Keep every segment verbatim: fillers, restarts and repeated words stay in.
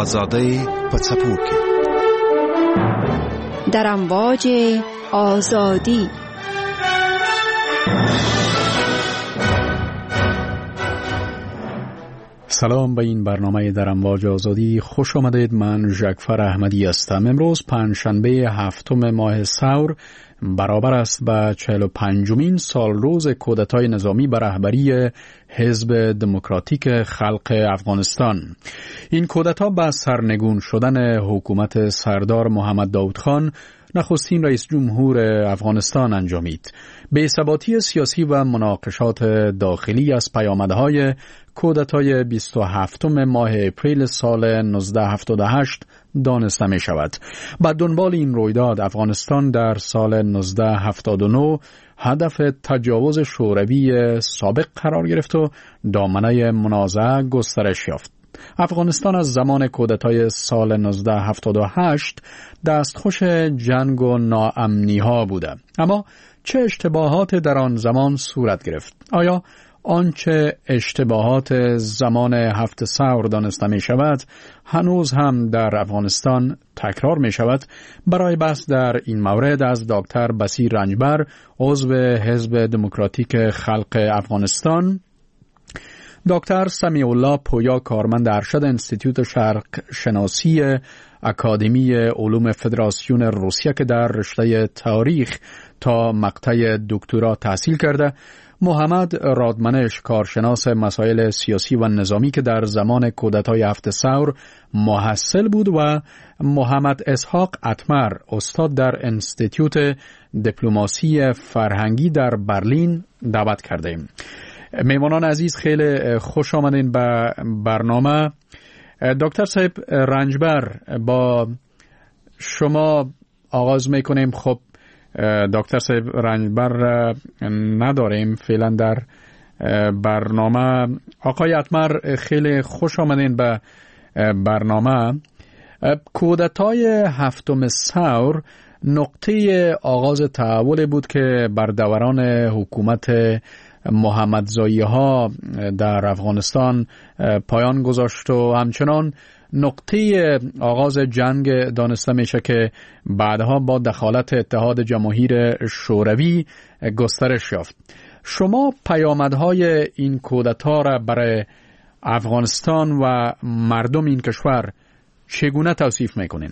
آزادی پڅپوکي در امواج آزادی. سلام به این برنامه در امواج آزادی خوش آمدید. من ژکفر احمدی هستم. امروز پنجشنبه هفتم ماه ثور برابر است با چهل و پنجمین سال روز کودتای نظامی بر رهبری حزب دموکراتیک خلق افغانستان. این کودتا با سرنگون شدن حکومت سردار محمد داود خان نخستین رئیس جمهور افغانستان انجامید. بی‌ثباتی سیاسی و مناقشات داخلی از پیامدهای کودتای بیست و هفتم ماه اپریل سال نوزده هفتاد و هشت دانسته می شود. با دنبال این رویداد افغانستان در سال نوزده هفتاد و نه هدف تجاوز شوروی سابق قرار گرفت و دامنه منازعه گسترش یافت. افغانستان از زمان کودتای سال نوزده هفتاد و هشت دستخوش جنگ و ناامنی ها بوده. اما چه اشتباهات در آن زمان صورت گرفت؟ آیا آنچه اشتباهات زمان هفت ثور دانسته می شود هنوز هم در افغانستان تکرار می شود؟ برای بحث در این مورد از دکتر بصیر رنجبر، عضو حزب دموکراتیک خلق افغانستان، دکتر سمیع الله پویا، کارمند ارشد انستیتوت شرق شناسی اکادمی علوم فدراسیون روسیه که در رشته تاریخ تا مقطع دکترا تحصیل کرده، محمد رادمنش، کارشناس مسائل سیاسی و نظامی که در زمان کودتای هفت ثور محصل بود، و محمد اسحاق اتمر، استاد در انستیتوت دیپلماسی فرهنگی در برلین دعوت کرده ایم. میمانان عزیز، خیلی خوش آمدین به برنامه. دکتر صاحب رنجبر، با شما آغاز میکنیم. خب دکتر صاحب رنجبر نداریم فعلا در برنامه. آقای اتمر، خیلی خوش آمدین به برنامه. کودتای هفتم ثور نقطه آغاز تحول بود که بر دوران حکومت محمدزایی ها در افغانستان پایان گذاشت و همچنان نقطه آغاز جنگ دانسته میشه که بعدها با دخالت اتحاد جماهیر شوروی گسترش یافت. شما پیامدهای این کودتا را برای افغانستان و مردم این کشور چگونه توصیف میکنین؟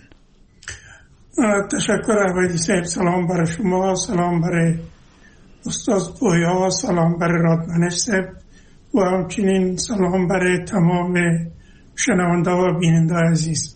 تشکر احمدی صاحب. سلام برای شما، سلام برای استاد پویا، سلام برای رادمنش صاحب و همچنین سلام برای تمام شنونده و بیننده عزیز.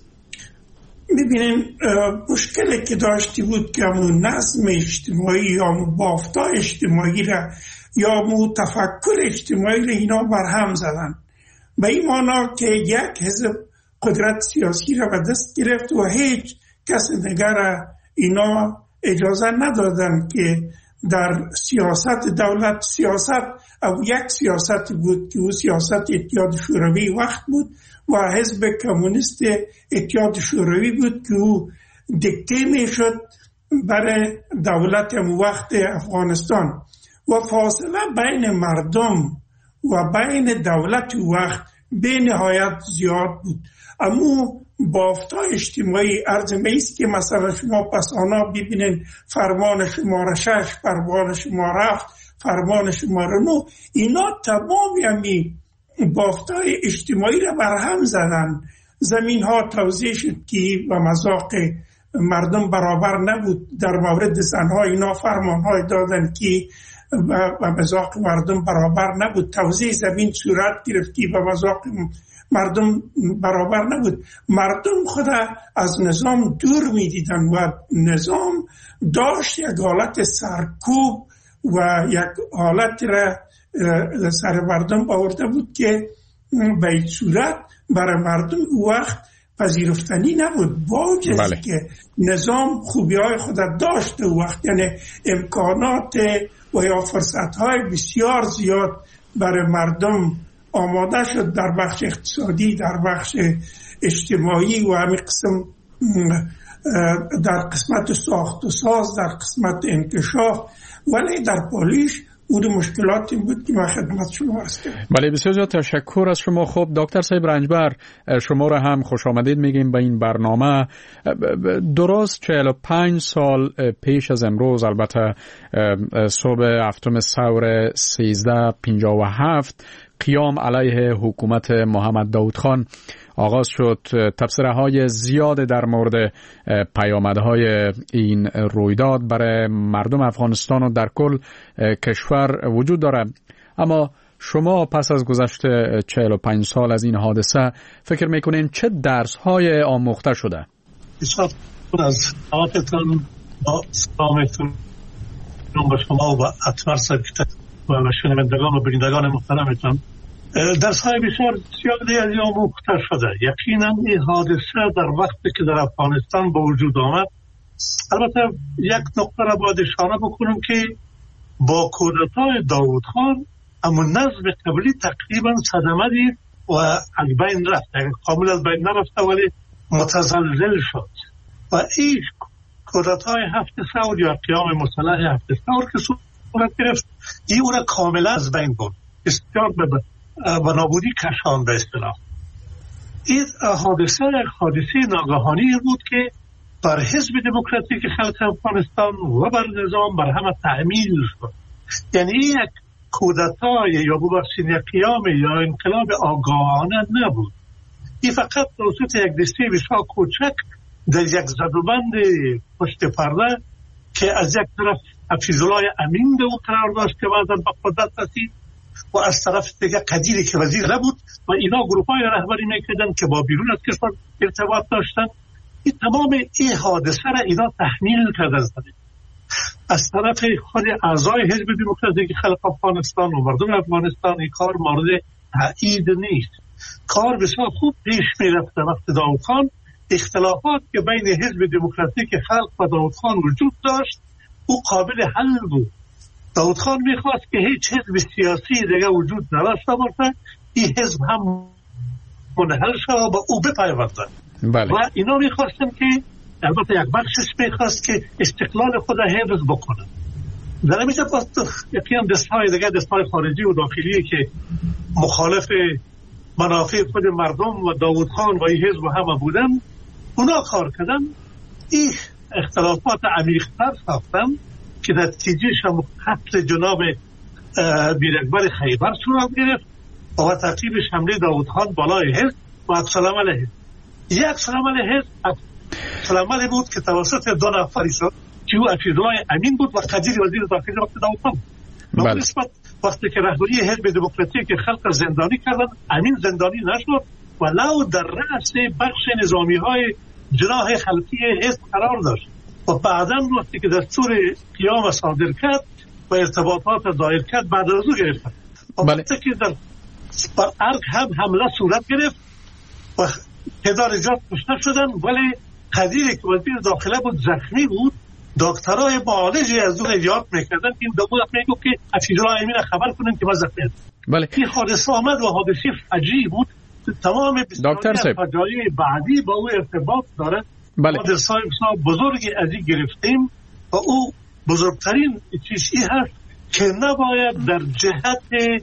ببینین، مشکلی که داشتی بود که همون نظم اجتماعی یا همون بافتا اجتماعی را یا همون تفکر اجتماعی را اینا برهم زدن، به این معنی که یک حزب قدرت سیاسی را به دست گرفت و هیچ کس دیگر اینا اجازه ندادن که در سیاست دولت، سیاست او یک سیاست بود که او سیاست اتحاد شوروی وقت بود و حزب کمونیست اتحاد شوروی بود که او دکته می شد برای دولت وقت افغانستان و فاصله بین مردم و بین دولت وقت به نهایت زیاد بود. اما بافتا اجتماعی عرض میست که مثلا شما پس آنها ببینین فرمان شماره شش، فرمان شماره هفت، فرمان شماره نو، اینا تمامی همی بافتای اجتماعی را برهم زدن. زمین ها توزیع شد که و مذاق مردم برابر نبود. در مورد زنها اینا فرمان های دادن که و مذاق مردم برابر نبود. توزیع زمین صورت گرفت که و مذاق مردم برابر نبود. مردم خود از نظام دور می دیدن و نظام داشت یک حالت سرکوب و یک حالت را سر مردم آورده بود که به این صورت برای مردم وقت پذیرفتنی نبود. باید بله. که نظام خوبی های خود داشته وقت، یعنی امکانات و یا فرصت های بسیار زیاد برای مردم آماده شد در بخش اقتصادی، در بخش اجتماعی و همین قسم در قسمت ساخت و ساز، در قسمت انکشاف، ولی در پالیش بود مشکلات این بود که ما خدمت شما عرض کردم. بله بسیار زیاد تشکر از شما. خب دکتر صاحب رنجبر، شما را هم خوش آمدید میگیم به این برنامه. درست چهل و پنج سال پیش از امروز، البته صبح هفتم ثور سیزده پنجاه و هفت، قیام علیه حکومت محمد داود خان آغاز شد. تبصره های زیاد در مورد پیامدهای این رویداد برای مردم افغانستان و در کل کشور وجود دارد. اما شما پس از گذشت چهل و پنج سال از این حادثه فکر میکنین چه درس های آموخته شده؟ بسیار از دعوتتان با سلامتون به شما و اطمر سکت و شنوندگان و بینندگان محترمتان. درس های بسیار زیادی از این آموخته شده. یقینا این حادثه در وقتی که در افغانستان به وجود آمد، البته یک نقطه را باید اشاره بکنم که با کودتای داود خان اما نظم قبلی تقریبا صدمه دید و از بین رفت، کامل از بین نرفته ولی متزلزل شد و این کودتای هفت ثور یا قیام مسلح هفت ثور که صورت گرفت، این اون کاملا از بین بود، بسیار به و نابودی کشان به اصطلاح. این حادثه حادثه ناگهانی بود که بر حزب دموکراتیک خلق افغانستان و بر نظام بر همه تعمیل شد. یعنی یک کودتای یا ببخشید یک قیام یا انقلاب آگاهانه نبود. این فقط توسط یک دسته بسیار کوچک در یک زدوبند پشت پرده که از یک طرف حفیظالله امین به او قرار داشت که بعضا به قدرت رسید و از طرف دیگه قدیری که وزیر نبود و اینا گروه‌های رهبری میکردن که با بیرون از کشور ارتباط داشتن. این تمام این حادثه را اینا تحمیل کردن. از طرف خود اعضای حزب دموکراتیک خلق افغانستان و مردم افغانستان این کار مورد تایید نیست. کار بسیار خوب پیش میرفته. وقت داود خان اختلافات که بین حزب دموکراتیک خلق و داود خان وجود داشت او قابل حل بود. داود خان میخواست که هیچ حزب سیاسی دیگه وجود نداشته باشه، این حزب هم منحل شد و با او بپیوندن. بله. و اینا میخواستن که البته یک بخشش میخواست که استقلال خود حفظ بکنن. در همیشه یقینا دستهای دیگه، دستهای خارجی و داخلی که مخالف منافع خود مردم و داود خان و این حزب همه بودن، اونا کار کردن، این اختلافات عمیق‌تر ساختن که نتیجهش هم قتل جناب بیرکبر خیبر صورت گرفت و تعقیبش حمله داود خان بالای حزب و عکس‌العمل حزب. یک عکس‌العمل حزب عکس‌العملی بود که توسط دو نفری شد که او حفیظالله امین بود و قدیر وزیر داخلی وقت داود خان. به نسبت وقتی که رهبری حزب دموکراتیک خلق زندانی کردن، امین زندانی نشد و لو در رأس بخش نظامی های جناح خلقی حزب قرار داشت و بعداً وقتی که دستور قیام صادر کرد و ارتباطات دایر کرد بعد از او گرفتن. وقتی که در بر ارگ هم حمله صورت گرفت و تعداد زیاد کشته شدن، ولی قدیری که وزیر داخله بود زخمی بود، دکترای معالجی از اون یاد میکردن که این دو وقت میگو که حفیظالله امین خبر کنن که من زخمی هستم. بله. این حادثه آمد و حادثه فجیع بود. تمام بسیاری فجایع بعدی با او ارتباط داره. بله. حادثه بزرگی از این گرفتیم و او بزرگترین چیزی هست که نباید در جهت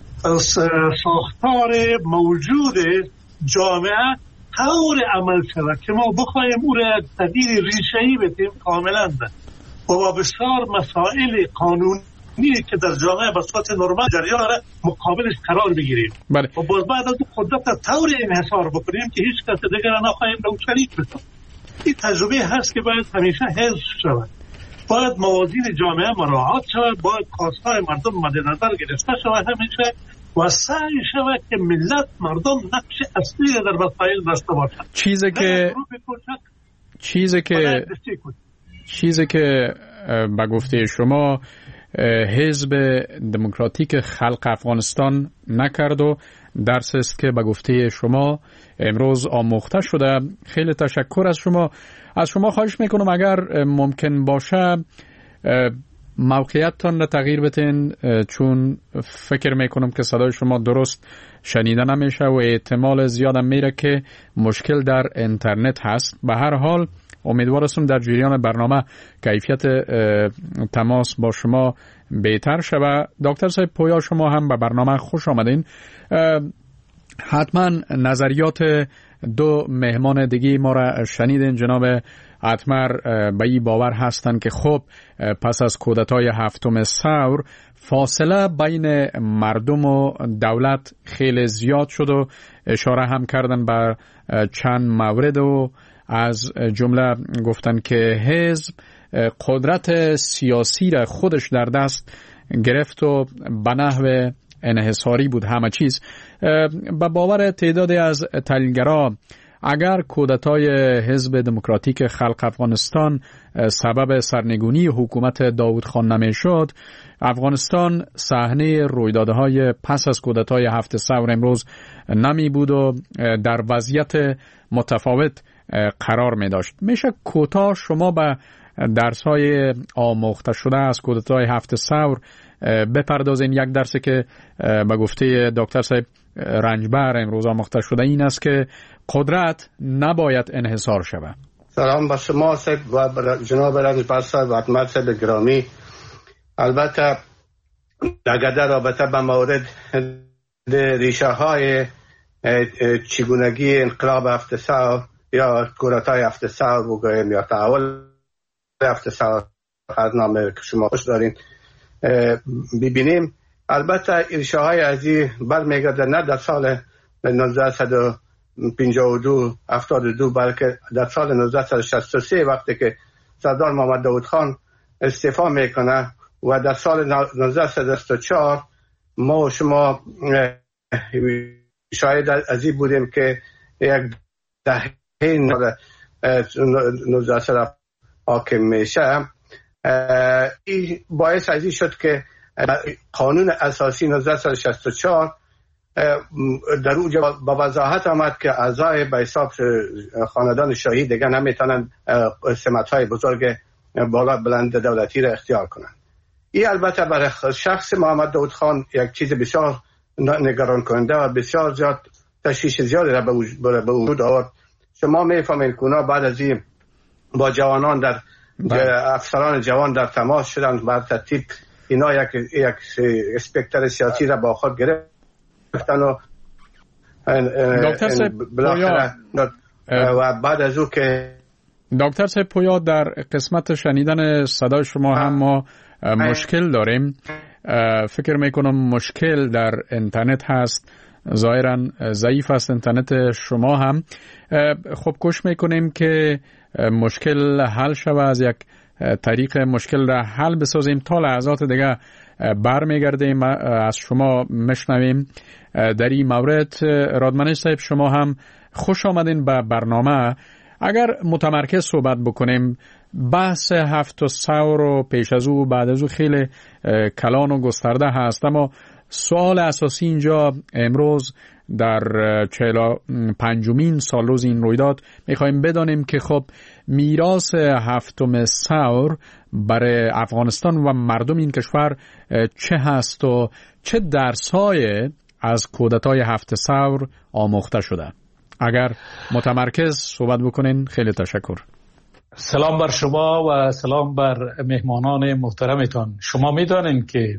ساختار موجود جامعه طور عمل شود که ما بخوایم او را تغییر ریشه‌ای بدیم کاملا ده و با بسیار مسائل قانونی که در جامعه به صورت نرمال جریان را مقابلش قرار بگیریم. بله. و باز بعد از قدرت طور انحصار بکنیم که هیچ کس دیگر نخواهیم به او شریک بشیم. این تجربه هست که باید همیشه حفظ شود. باید موازین جامعه مراعات شود، باید خواستهای مردم مد نظر گرفته شود همیشه و سعی شود که ملت مردم نقش اصلی در مسائل داشته باشند. چیزی که چیزی که چیزی که به گفته شما حزب دموکراتیک خلق افغانستان نکرد و درس است که به گفته شما امروز آموخته شده. خیلی تشکر از شما. از شما خواهش میکنم اگر ممکن باشه موقعیتتان را تغییر بتین، چون فکر میکنم که صدای شما درست شنیده نمیشه و احتمال زیادم میره که مشکل در اینترنت هست. به هر حال امیدوار هستم در جریان برنامه کیفیت تماس با شما بهتر شود. دکتر صاحب پویا، شما هم به برنامه خوش آمدین. حتما نظریات دو مهمان دیگه ما را شنیدین. جناب اتمر به این باور هستند که خب پس از کودتای هفتم ثور فاصله بین مردم و دولت خیلی زیاد شد و اشاره هم کردن به چند مورد و از جمله گفتن که حزب قدرت سیاسی را خودش در دست گرفت و به نحو انحصاری بود همه چیز. به باور تعدادی از تحلیلگرا اگر کودتای حزب دموکراتیک خلق افغانستان سبب سرنگونی حکومت داوود خان نمیشد، افغانستان صحنه رویدادهای پس از کودتای هفت ثور امروز نمی بود و در وضعیت متفاوت قرار می داشت. میشه کوتاه شما به درس‌های آموخته شده از کودتای هفت ثور بپردازین؟ یک درسی که به گفته دکتر صاحب رنجبر امروز آموخته شده این است که قدرت نباید انحصار شود. سلام با شما صاحب و جناب رنجبر صاحب و اتمر صاحب گرامی. البته در رابطه به مورد ریشه های چگونگی انقلاب هفت ثور یا کودتای هفت ثور بگوییم یا تحول هفت ثور از نامه که شما خوش دارین ببینیم، البته ریشه های ازی برمیگرده نه در سال نوزده و پنجاه و دو هفتاد و دو بلکه در سال نوزده و شصت و سه وقتی که سردار محمد داوود خان استعفا میکنه و در سال نوزده و شصت و چهار ما و شما شاید ازی بودیم که یک دهه نوزده حاکم میشه. این باعث ازی شد که قانون اساسی نوزده و شصت و چهار در اونجا با وضاحت آمد که اعضای به حساب خاندان شاهی دیگه نمیتونن سمت‌های بزرگ بالا بلند دولتی را اختیار کنند. این البته برای شخص محمد داوود خان یک چیز بسیار نگران کننده و بسیار زیاد تشویش زیادی را به وجود آورد. شما میفهمید که اونا بعد از این با جوانان در افسران جوان در تماس شدن، بعد ترتیب اینا یک یک اسپکتر سیاسی را با خود گرفتن و دکتر صاحب پویا و بعد از او که دکتر صاحب پویا در قسمت شنیدن صدای شما هم ما مشکل داریم. فکر میکنم مشکل در اینترنت هست، ظاهرا ضعیف است اینترنت شما هم. خب کوشش میکنیم که مشکل حل شود، از یک طریق مشکل را حل بسازیم. تا لحظات دیگه برمیگردیم از شما مشنویم در این مورد. رادمنش صاحب شما هم خوش آمدین به برنامه. اگر متمرکز صحبت بکنیم، بحث هفت ثور و پیش از او بعد از او خیلی کلان و گسترده هست، اما سوال اساسی اینجا امروز در چهل و پنجمین سال روز این رویداد میخوایم بدانیم که خب میراث هفتم ثور برای افغانستان و مردم این کشور چه هست و چه درس‌های از کودتای هفت ثور آموخته شده؟ اگر متمرکز صحبت بکنین خیلی تشکر. سلام بر شما و سلام بر مهمانان محترمتان. شما میدانین که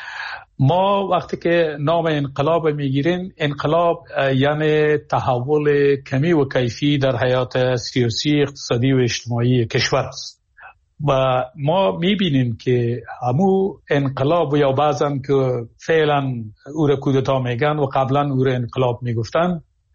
ما وقتی که نام انقلاب میگیریم، انقلاب یعنی تحول کمی و کیفی در حیات سیاسی، اقتصادی و اجتماعی کشور است. و ما میبینیم که همو انقلاب یا بعضن که فعلا او را کودتا میگن و قبلا او را انقلاب میگفتن،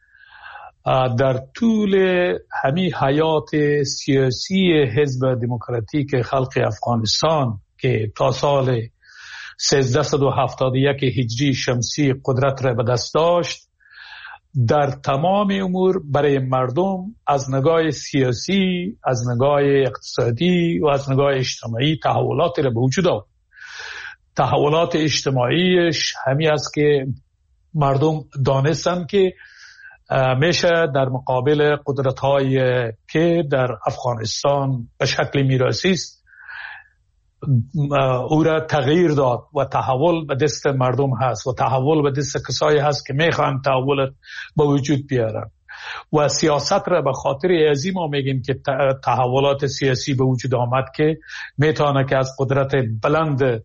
در طول همی حیات سیاسی حزب دموکراتیک خلق افغانستان که تا سال سیزده و هفتاد و یک هجری شمسی قدرت را به دست داشت، در تمام امور برای مردم از نگاه سیاسی، از نگاه اقتصادی و از نگاه اجتماعی تحولاتی را به وجود آورد. تحولات اجتماعیش همی است که مردم دانستن که میشه در مقابل قدرت‌های که در افغانستان به شکل میراثی است او را تغییر داد و تحول به دست مردم هست و تحول به دست کسایی هست که میخوان تحول به وجود بیارن. و سیاست را به خاطر ازی ما میگیم که تحولات سیاسی به وجود آمد که میتونه که از قدرت بلند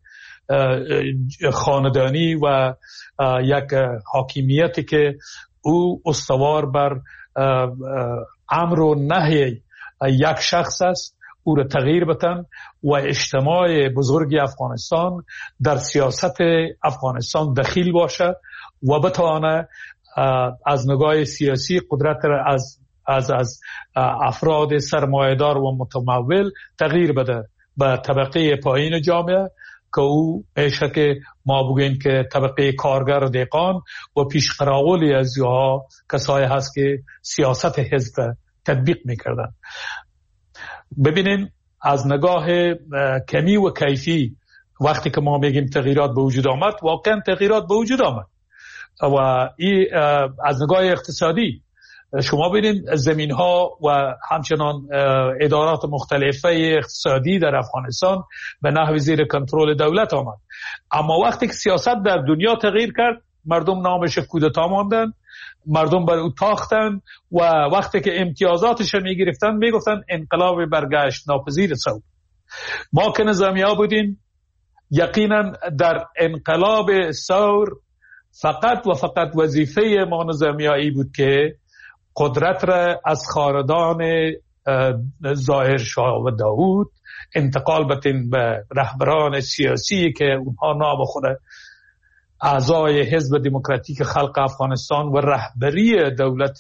خاندانی و یک حاکمیتی که او استوار بر امر و نهی یک شخص است او را تغییر بتن و اجتماع بزرگ افغانستان در سیاست افغانستان دخیل باشه و بتوانه از نگاه سیاسی قدرت را از از از افراد سرمایه‌دار و متمول تغییر بده به طبقه پایین جامعه که او میشه که ما بگوییم که طبقه کارگر دهقان و پیشقراولی از یوها کسایی هست که سیاست حزب تطبیق میکردن. ببینین از نگاه کمی و کیفی وقتی که ما میگیم تغییرات به وجود آمد واقعا تغییرات به وجود آمد و این از نگاه اقتصادی شما ببینید زمین ها و همچنان ادارات مختلفه اقتصادی در افغانستان به نحو زیر کنترل دولت آمد، اما وقتی که سیاست در دنیا تغییر کرد مردم نامش کودتا ماندن، مردم بر او تاختن و وقتی که امتیازاتش می گرفتن می گفتن انقلاب برگشت ناپذیر سود. ما که نظامی ها بودیم یقینا در انقلاب ثور فقط و فقط وظیفه ما نظامی هایی بود که قدرت را از خاندان ظاهر شاه و داود انتقال بتین به رهبران سیاسی که اونها نام خود اعضای حزب دموکراتیک خلق افغانستان و رهبری دولت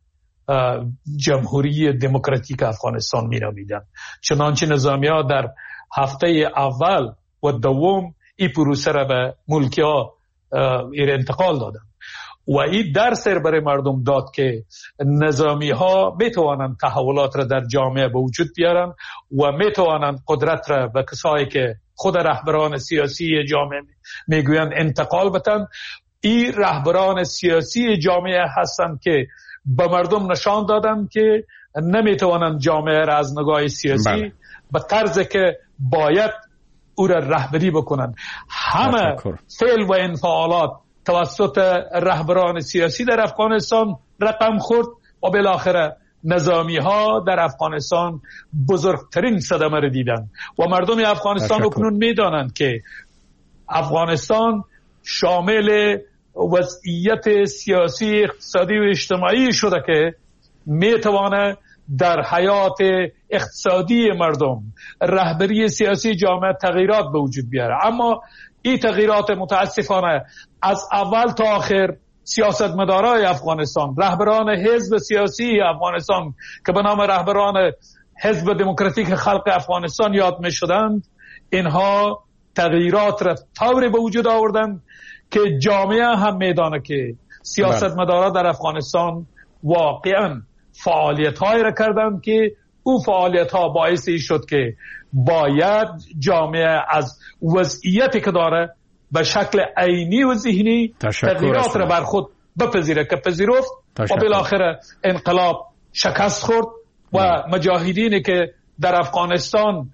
جمهوری دموکراتیک افغانستان می نامیدن. چنانچه نظامی ها در هفته اول و دوم این پروسه را به ملکی ها انتقال دادن و این درس برای مردم داد که نظامی ها میتوانند تحولات را در جامعه به وجود بیارن و میتوانند قدرت را به کسایی که خود رهبران سیاسی جامعه میگویند انتقال بدن. این رهبران سیاسی جامعه هستند که به مردم نشان دادن که نمیتوانند جامعه را از نگاه سیاسی بله. به طرزی که باید او را رهبری بکنند. همه فعل و انفعالات توسط رهبران سیاسی در افغانستان رقم خورد و بالاخره نظامی ها در افغانستان بزرگترین صدمه را دیدن و مردم افغانستان اکنون میدانند که افغانستان شامل وضعیت سیاسی اقتصادی و اجتماعی شده که میتوانه در حیات اقتصادی مردم رهبری سیاسی جامعه تغییرات به وجود بیاره. اما این تغییرات متاسفانه از اول تا آخر سیاستمدارای افغانستان، رهبران حزب سیاسی افغانستان که به نام رهبران حزب دموکراتیک خلق افغانستان یاد می شدند، اینها تغییرات را طوری به وجود آوردند که جامعه هم میدانه که سیاستمدارا در افغانستان واقعا فعالیت های را کردند که او فعالیت ها باعثی شد که باید جامعه از وضعیتی که داره به شکل عینی و ذهنی تغییرات را بر خود بپذیره که پذیرفت و بالاخره انقلاب شکست خورد و مجاهدینی که در افغانستان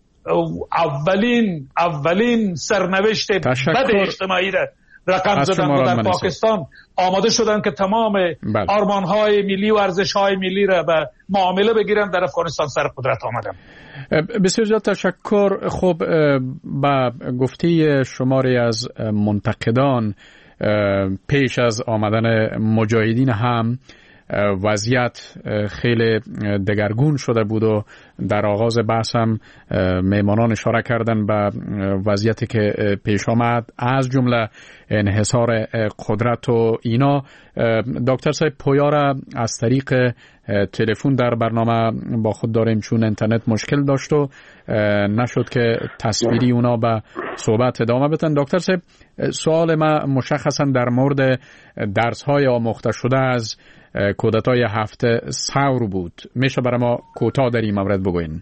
اولین اولین سرنوشت بد اجتماعی را رقم زدن و در پاکستان آماده شدن که تمام آرمان‌های ملی و ارزش‌های ملی را به معامله بگیرن، در افغانستان سر قدرت آمدن. بسیار زیاد تشکر. خب با گفته شماری از منتقدان پیش از آمدن مجاهدین هم وضعیت خیلی دگرگون شده بود و در آغاز بحث هم میمانان اشاره کردن به وضعیتی که پیش آمد، از جمله انحصار قدرت و اینا. دکتر صاحب پویا را از طریق تلفن در برنامه با خود داریم چون اینترنت مشکل داشت و نشد که تصویری اونا به صحبت ادامه بدن. دکتر صاحب سوال ما مشخصا در مورد درس های آموخته شده از کودتای هفته ثور بود. میشه برای ما کوتاه در این مورد بگوین؟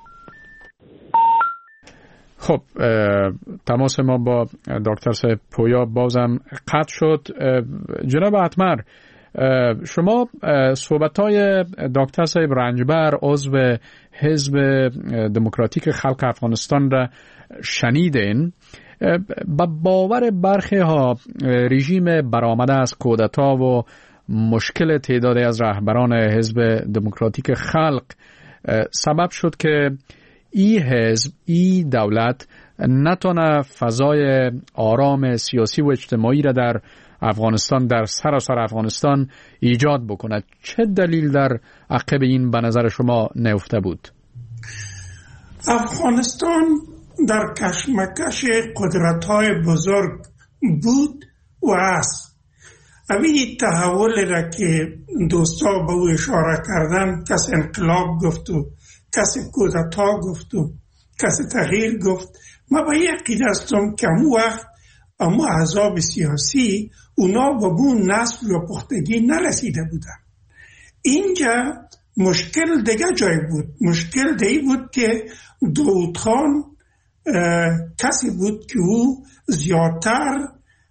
خب تماس ما با دکتر صاحب پویا بازم قطع شد. جناب اتمر، شما صحبت‌های دکتر صاحب رنجبر عضو حزب دموکراتیک خلق افغانستان را شنیدین. با باور برخی ها رژیم برآمده از کودتا و مشکل تعدادی از رهبران حزب دموکراتیک خلق سبب شد که این حزب، این دولت نتونه فضای آرام سیاسی و اجتماعی را در افغانستان، در سراسر افغانستان ایجاد بکنه. چه دلیل در عقب این به نظر شما نهفته بود؟ افغانستان در کشمکش قدرت‌های بزرگ بود و است. اوی تحول را که دوستا به او اشاره کردن، کس انقلاب گفت و کس کودتا گفت و کس تغییر گفت، ما به یقین هستم که امو وقت اما احزاب سیاسی اونا به اون نسل و پختگی نرسیده بودن. اینجا مشکل دیگه جای بود. مشکل دیگه بود که داود خان کسی بود که او زیادتر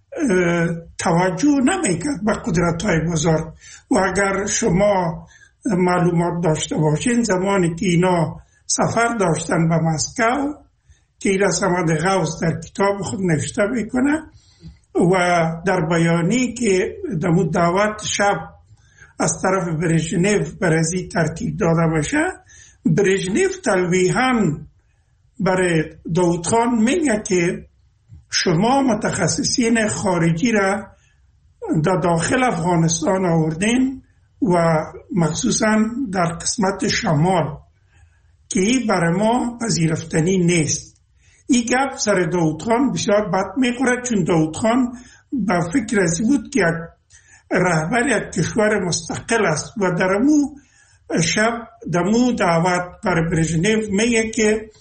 توجه نمیکرد به قدرت‌های بزرگ. و اگر شما معلومات داشته باشین، زمانی که اینا سفر داشتن به مسکو که اینا سمد غوث در کتاب خود نوشته میکنه و در بیانی که دمو دعوت شب از طرف برژنیف برازی ترتیب داده باشه، برژنیف تلویحاً برای داود خان میگه که شما متخصصین خارجی را در داخل افغانستان آوردین و مخصوصاً در قسمت شمال که این برای ما پذیرفتنی نیست. این گپ سر داود خان بسیار بد میخوره، چون داود خان به فکر ازی بود که رهبر یک کشور مستقل است و در امو شب دمو دعوت بر برژنیف میگه که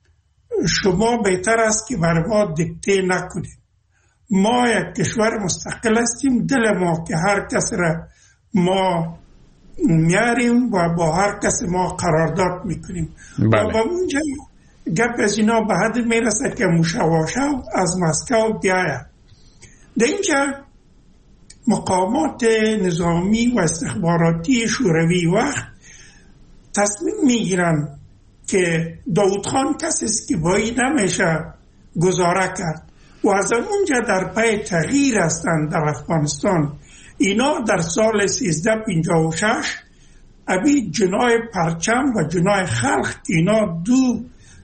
شما بهتر است که بر ما دکته نکنید. ما یک کشور مستقل هستیم، دل ما که هر کس را ما میاریم و با هر کس ما قرارداد میکنیم. بله. و با اونجا گپ از اینا به حد میرسه که موشواشو از مسکو بیاید. در اینجا مقامات نظامی و استخباراتی شوروی وقت تصمیم میگیرن که داود خان کسی است که باید نمیشه گزاره کرد و از اونجا در پی تغییر هستند در افغانستان. اینا در سال سیزده پنجاه و شش ابی جنای پرچم و جنای خلق که اینا دو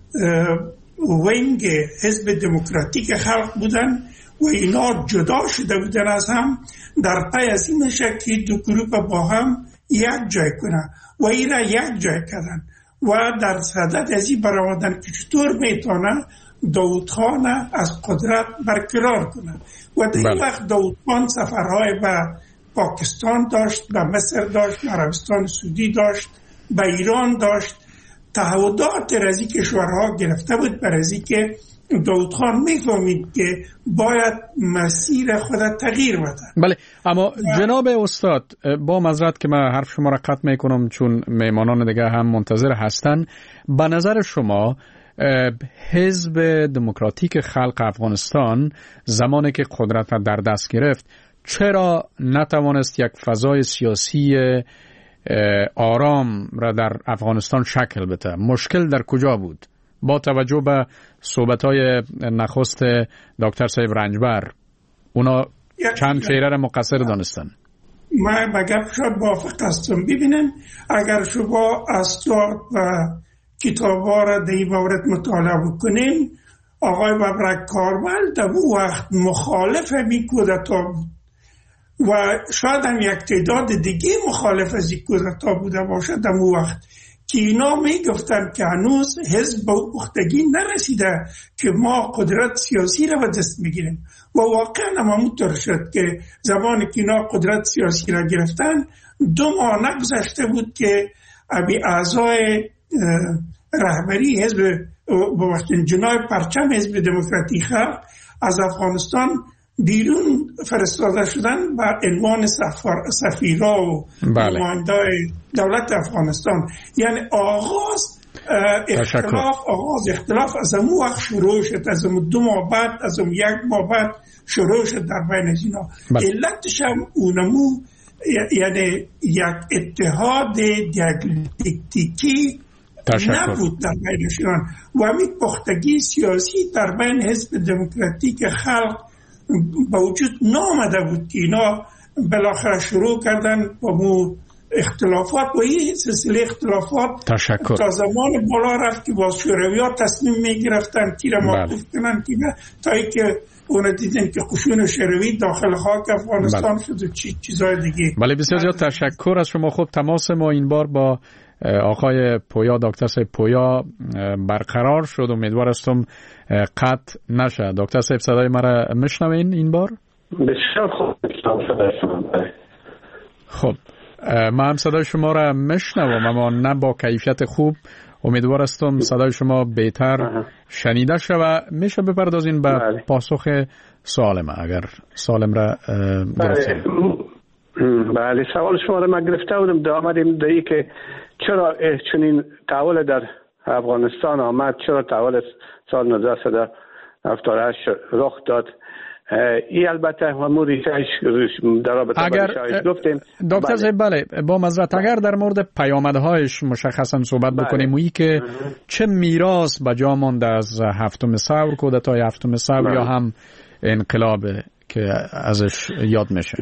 وینگ حزب دموکراتیک خلق بودن و اینا جدا شده بودن از هم، در پی از این میشه که دو گروه با هم یک جای کنن و اینا یک جای کردن و در صدد از این برآمدن که چطور میتونه داود خان از قدرت برقرار کنه. و در این وقت داود خان سفرهای به پاکستان داشت، به مصر داشت، به عربستان سعودی داشت، به ایران داشت. تعهدات رازی کشورها گرفته بود برای که داود خان میفهمید که باید مسیر خود تغییر بده. بله، اما جناب استاد با معذرت که من حرف شما را قطع میکنم چون میمانان دیگه هم منتظر هستن، به نظر شما حزب دموکراتیک خلق افغانستان زمانی که قدرت را در دست گرفت چرا نتوانست یک فضای سیاسی آرام را در افغانستان شکل بده؟ مشکل در کجا بود؟ با توجه به صحبت‌های نخست دکتر صاحب رنجبر، اونا چند چهره را مقصر دانستن. من به گپ شد موافق هستم. ببینن اگر شما اسناد و کتاب‌ها را در این مورد مطالعه بکنین، آقای ببرک کارمل در اون وقت مخالف می کودتا بود و شاید هم یک تعداد دیگه مخالف از این کودتا بوده باشه در اون وقت که اینا می گفتن که هنوز حزب به پختگی نرسیده که ما قدرت سیاسی را به دست میگیریم و واقعا هم همونطور شد که زمانی که اینا قدرت سیاسی را گرفتن دو ماه نگذشته بود که ابی اعضای رهبری حزب با وقت جنای پرچم حزب دموکراتیک خلق از افغانستان بیرون فرستاده شدن با عنوان سفیرا و نمایندای دولت افغانستان. یعنی آغاز اختلاف آغاز اختلاف از اون وقت شروع شد، از اون دو ماه بعد، از اون یک ماه بعد شروع شد در بین اینا. علتش هم اونمو یعنی یک اتحاد دیالکتیکی نبود در بینشان و همین پختگی سیاسی در بین حزب دموکراتیک خلق با وجود نامده بود که اینا بالاخره شروع کردن با مو اختلافات و این سلسله اختلافات تشکر. تا زمان بالا رفت که باز شوروی‌ها تصمیم میگرفتن کی را موقوف کنن کی نه، تا اینکه اون دیدن که خشون شوروی داخل خاک افغانستان بله. شد و چی چیزای دیگه. بله بسیار زیاد تشکر از شما. خب تماس ما این بار با آقای پویا، دکتر صاحب پویا برقرار شد. امیدوار هستم قطع نشه. دکتر صاحب صدای مرا میشنوین این بار؟ بسیار خوب صدای شما. خب من هم صدای شما را میشنوم اما نه با کیفیت خوب. امیدوار هستم صدای شما بهتر شنیده شود. میشه بپردازین به بله. پاسخ سوال ما اگر سوالم را گرفتیم؟ بله سوال شما را من گرفته بودم. دا آمدیم در ای که چرا چنین تحول در افغانستان آمد، چرا تحول سال نوزده و هفتاد و هشت رخ داد. این البته همون ریشهش در رابطه با ریشهش گفتیم. دکتر صاحب بله با معذرت اگر در مورد پیامدهایش مشخصا صحبت بله. بکنیم وی که چه میراث به جا مانده از هفتم ثور، کودتای هفتم ثور بله. یا هم انقلاب که ازش یاد میشه؟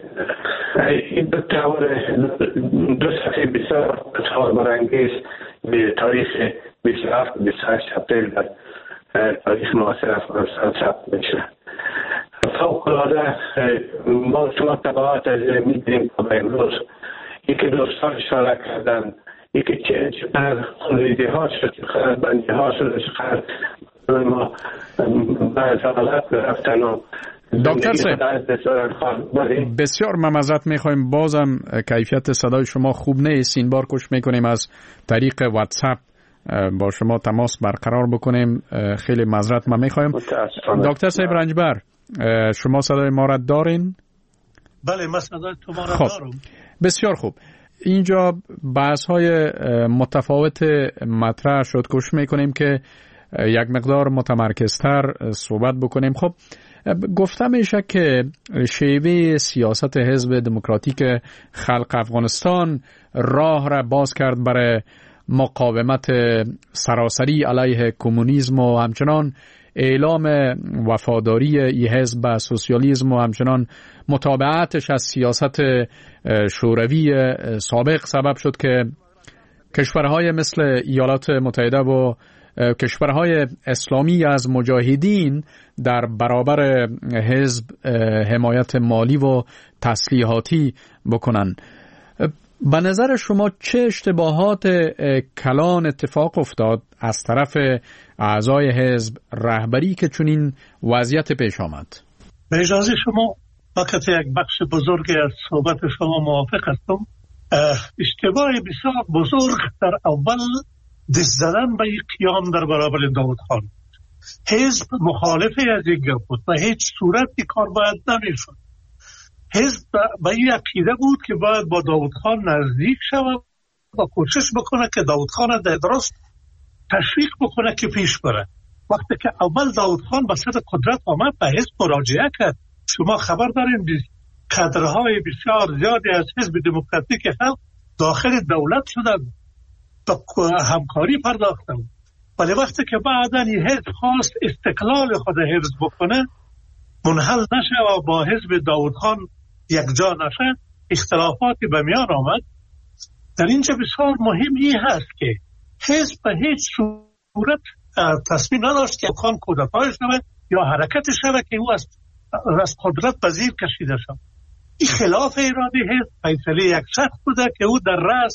این دو تحول دو صفحه بسیار افتخار برانگیز به تاریخ بیست و هفت بیست و هشت اپریل در تاریخ معاصر افغانستان ثبت میشه. فوق‌العاده ما شما تبعات از می‌بینیم تا امروز یکی دوستان اشاره کردن، یکی چقدر خونریزی ها شد، چقدر بندی ها شد، چقدر ما بعض حالت رفتن و دکتر صاحب بسیار معذرت میخوایم، بازم کیفیت صدای شما خوب نیست. این بار کوشش میکنیم از طریق واتساپ با شما تماس برقرار بکنیم. خیلی معذرت ما میخوایم. دکتر صاحب رنجبر شما صدای ما را دارین؟ بله من صدای تو ما را خب. دارم. بسیار خوب. اینجا بحث های متفاوت مطرح شد. کوشش میکنیم که یک مقدار متمرکزتر صحبت بکنیم. خب گفته میشه که شیوه سیاست حزب دموکراتیک خلق افغانستان راه را باز کرد برای مقاومت سراسری علیه کمونیسم و همچنان اعلام وفاداری ای حزب به سوسیالیسم و همچنان متابعتش از سیاست شوروی سابق سبب شد که کشورهای مثل ایالات متحده و کشورهای اسلامی از مجاهدین در برابر حزب حمایت مالی و تسلیحاتی بکنن. به نظر شما چه اشتباهات کلان اتفاق افتاد از طرف اعضای حزب رهبری که چنین وضعیت پیش آمد؟ به اجازه شما فقط یک بخش بزرگی از صحبت شما موافق هستم. اشتباه بسیار بزرگ در اول دست زدن به یک قیام در برابر داود خان. حزب مخالفه از این گپ بود و هیچ صورت این کار باید نمیشد. حزب به این عقیده بود که باید با داود خان نزدیک شود و کوشش بکنه که داود خان در درست تشویق بکنه که پیش بره. وقتی که اول داود خان به صدر قدرت آمد به حزب مراجعه کرد، شما خبر دارین کادرهای بسیار زیادی از حزب دموکراتیک خلق داخل دولت شدند و همکاری پرداختن. ولی وقتی که بعداً این حزب خواست استقلال خود حزب بکنه، منحل نشه و با حزب داود خان یک جا نشه، اختلافاتی به میان آمد. در اینجا بسیار مهم این هست که حزب به هیچ صورت تصمیم نداشت که خان کودتای شود یا حرکت شود که او از از قدرت به زیر کشیده شد. این خلاف اراده حزب فیصله یک شخص بوده که او در رأس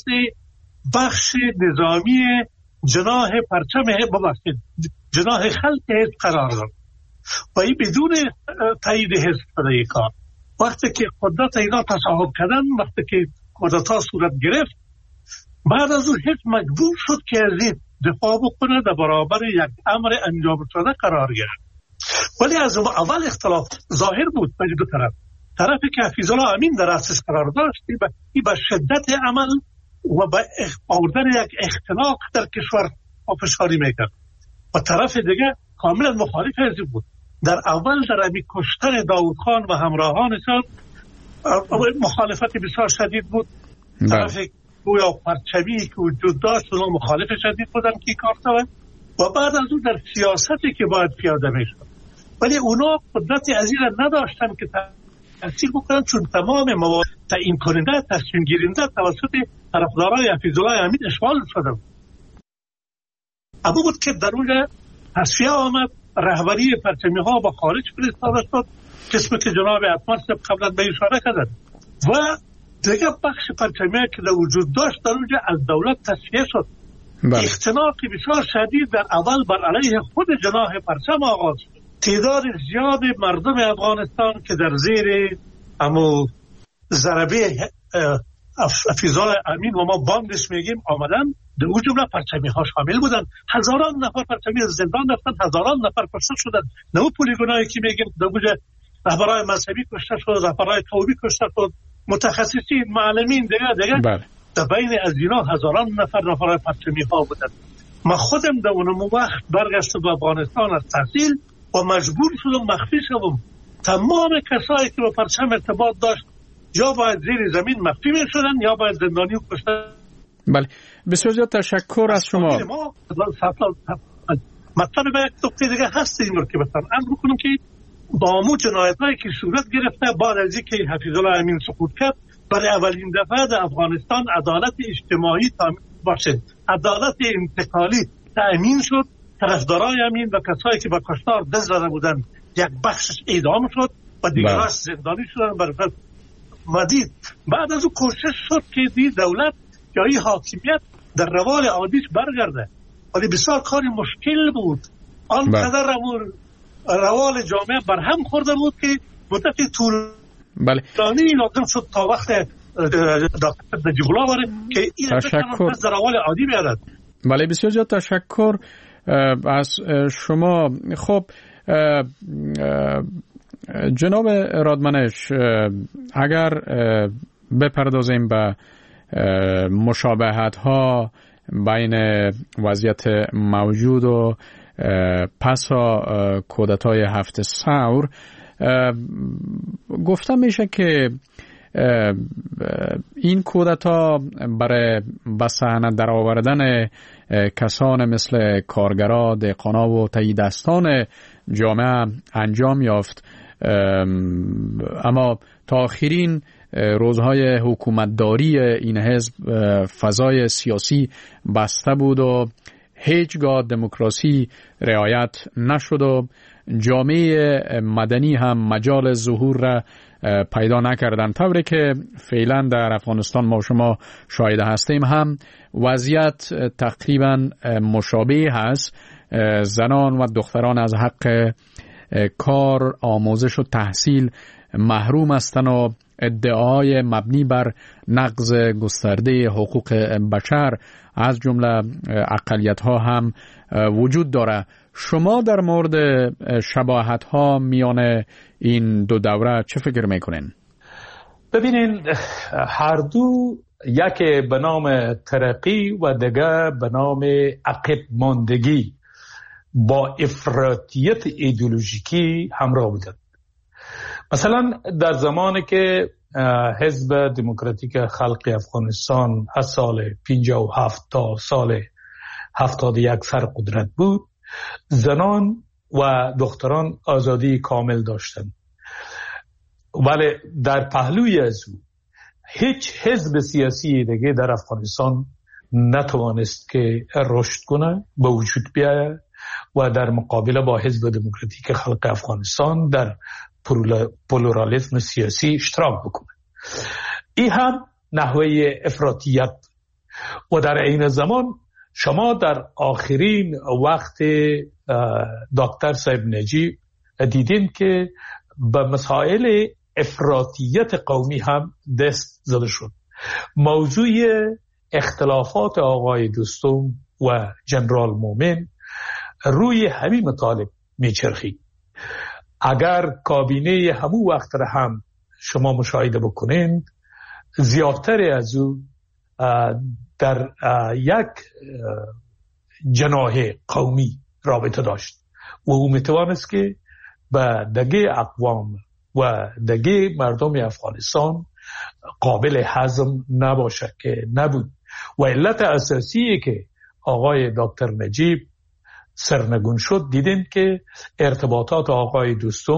بخش نظامی جناح پرچم حزب ببخشید جناح خلق حزب قرار داد و این بدون تایید حزب شده ای کار. وقتی که قدرت اینا تصاحب کردن، وقتی که کودتا صورت گرفت، بعد از اون حزب مجبور شد که از این دفاع بکنه در برابر یک امر انجام شده قرار گرفت. ولی از اول اختلاف ظاهر بود به دو طرف. طرفی که حفیظ الله امین در رأسش قرار داشت این به شدت عمل و به آوردن یک اختلاف در کشور فشاری میکرد و طرف دیگه کاملا مخالف حزب بود. در اول در امی کشتن داود خان و همراهانش مخالفت بسیار شدید بود. طرف گویا پرچمی که وجود داشت اونا مخالف شدید بودن که کار شود و بعد از اون در سیاستی که باید پیاده میشد. ولی اونا قدرت عزیز نداشتن که تاثیر بکنن، چون تمام مواد تعیین کننده تصمیم گیرنده توسط طرفدارای حفیظالله امین اشغال شده. اما بود که در اونجا تصفیه آمد، رهبری پرچمی ها با خارج فرستاده شد، قسمی که جناب اطمار صاحب قبلا به اشاره کردن و دیگه بخش پرچمی که در وجود داشت در اونجا از دولت تصفیه شد. بله. اختناقی بسیار شدید در اول بر علیه خود جناح پرچم آغاز شد. تعداد زیاد مردم افغانستان که در زیر امو ضربه حفیظالله امین و ما باندش میگیم آمدن، در اون جمله پرچمی ها شامل بودن. هزاران نفر پرچمی از زندان رفتن، هزاران نفر کشته شدن. نه اون پلیگونایی که میگیم در اونجا رهبرای مذهبی کشته شد، رهبرای قومی کشته شد، متخصصین، معلمین دیگه دیگه بله. در بین از اینا هزاران نفر نفرای پرچمی ها بودن. من خودم در اون وقت برگشتم به افغانستان از تحصیل و مجبور شدم مخفی شدم. تمام کسایی که با پرچم ارتباط داشت یا باید زیر زمین مخفی می شدن یا باید زندانی و کشته. بله، بسیار زیاد تشکر از شما. مطلب به یک نکته دیگه هست این رو که بتونم امر کنم که با امو جنایت هایی که صورت گرفته بعد از اینکه حفیظالله امین سقوط کرد، برای اولین دفعه در افغانستان عدالت اجتماعی تامین باشد، عدالت انتقالی تامین شد. طرفدارای امین و کسایی که با کشتار دست زده بودند یک بخشش اعدام شد و دیگرش زندانی شدن. برای مدید بعد از اون کوشش شد که دی دولت یا این حاکمیت در روال عادیش برگرده، ولی بسیار کاری مشکل بود. آنقدر روال جامعه برهم خورده بود که مدت طول بله دانی لازم شد تا وقت دکتر نجیب الله بره که این تشکر در روال عادی بیارد. بله، بسیار زیاد تشکر از شما. خب جناب رادمنش، اگر بپردازیم به مشابهت ها بین وضعیت موجود و پسا کودتای هفت ثور، گفته میشه که این کودتا برای به صحنه در آوردن کسان مثل کارگرا، دهقانا و تهیدستان جامعه انجام یافت، اما تا آخرین روزهای حکومتداری این حزب فضای سیاسی بسته بود و هیچگاه دموکراسی رعایت نشد و جامعه مدنی هم مجال ظهور را پیدا نکردن. طوری که فعلا در افغانستان ما شما شاهد هستیم هم وضعیت تقریبا مشابه هست. زنان و دختران از حق کار، آموزش و تحصیل محروم هستند و ادعای مبنی بر نقض گسترده حقوق بشر از جمله اقلیت‌ها هم وجود داره. شما در مورد شباهت‌ها میان این دو دوره چه فکر میکنین؟ ببینین، هر دو، یک به نام ترقی و دیگر به نام عقب ماندگی با افراطیت ایدئولوژیکی همراه بودند. مثلا در زمانی که حزب دموکراتیک خلق افغانستان از سال پنجاه و هفت تا سال هفتاد و یک سر قدرت بود، زنان و دختران آزادی کامل داشتند، ولی در پهلوی از او هیچ حزب سیاسی دیگه در افغانستان نتوانست که رشد کنه، به وجود بیاید و در مقابله با حزب دموکراتیک خلق افغانستان در پلورالیسم سیاسی اشتراک بکنه. این هم نحوه افراطیت. و در این زمان شما در آخرین وقت دکتر صاحب نجیب دیدین که به مسائل افراطیت قومی هم دست زده شد. موضوع اختلافات آقای دوستم و جنرال مومن روی همین مطالب میچرخید. اگر کابینه همون وقت را هم شما مشاهده بکنین، زیادتر از او در یک جناح قومی رابطه داشت و او میتوانست که به دگه اقوام و دگه مردم افغانستان قابل هضم نباشه که نبود. و علت اساسی که آقای دکتر نجیب سرنگون شد، دیدیم که ارتباطات آقای دوستم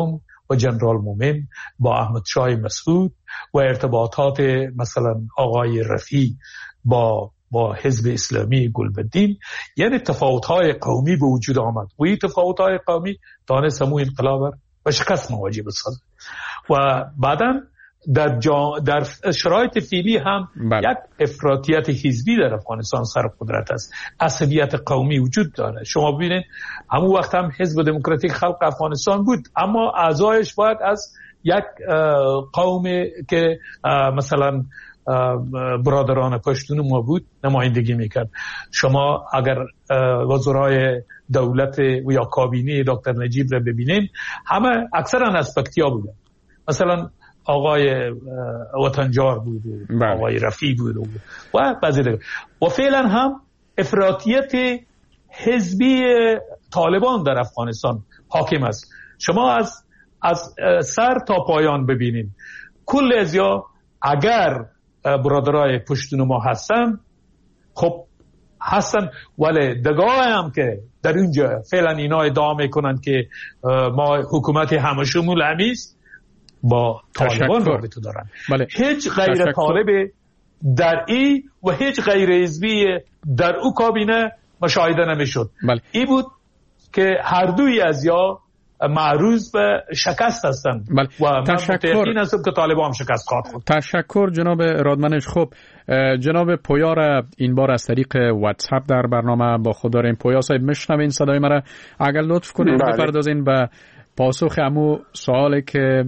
با جنرال مومن، با احمد شاه مسعود و ارتباطات مثلا آقای رفیع با با حزب اسلامی گلبدین، یعنی تفاوت‌های قومی به وجود آمد و این تفاوت‌های قومی تانست همون انقلاب و شکست مواجه بسازه. و بعداً در, جا در شرایط فعلی هم بله. یک افراطیت حزبی در افغانستان سر قدرت است، عصبیت قومی وجود داره. شما ببینید همون وقت هم حزب دموکراتیک خلق افغانستان بود، اما اعضایش باید از یک قوم که مثلا برادران پشتون ما بود نمایندگی میکرد. شما اگر وزرای دولت و یا کابینه دکتر نجیب را ببینید، همه اکثرا از پکتیا بودن. مثلا آقای وطنجار بود، آقای رفیع بود و بعضی دیگر. و فعلا هم افراطیت حزبی طالبان در افغانستان حاکم است. شما از از سر تا پایان ببینید، کل ازیا اگر برادرای پشتون ما هستن، خب هستن، ولی دگاه هم که در اونجا فعلا اینا ادعا میکنن که ما حکومت همه شمول همیست، با طالبان رابطه دارن. بله. هیچ غیر طالب در ای و هیچ غیر حزبی در او کابینه مشاهده نمیشد. بله. ای بود که هر دوی از یا معروض به شکست هستند. بله. و من متأکد هستم که طالبان هم شکست خواهد خورد. تشکر جناب رادمنش. خب جناب پویا را این بار از طریق واتساپ در برنامه با خود داریم. پویا صاحب میشنوین صدای مرا؟ اگر لطف کنید بله. بپردازین به پاسخ امو سوالی که